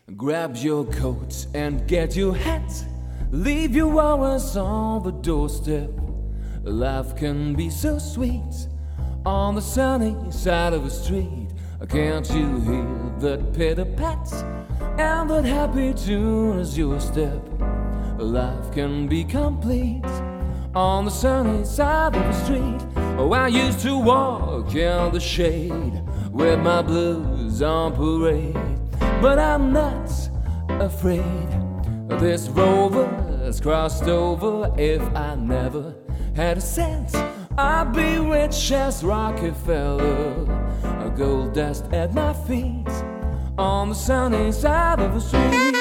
Grab your coat and get your hat. Leave your worries on the doorstep. Life can be so sweet on the sunny side of the street. Can't you hear that pitter-pat and that happy tune as your step? Life can be complete on the sunny side of the street. Oh, I used to walk in the shade with my blues on parade, but I'm not afraid. This rover's crossed over. If I never had a cent, I'd be rich as Rockefeller. Gold dust at my feet on the sunny side of the street.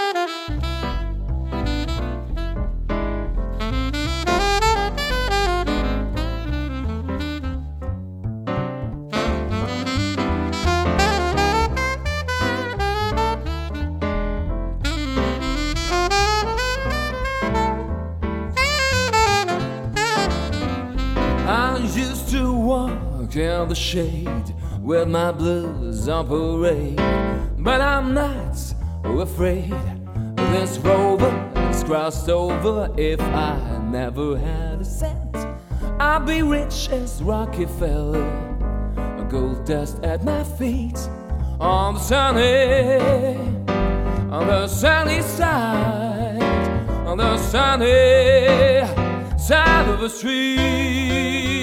I used to walk in the shade with my blues on parade, but I'm not afraid. This rover's crossed over. If I never had a cent, I'd be rich as Rockefeller. Gold dust at my feet on the sunny side, on the sunny side of the street.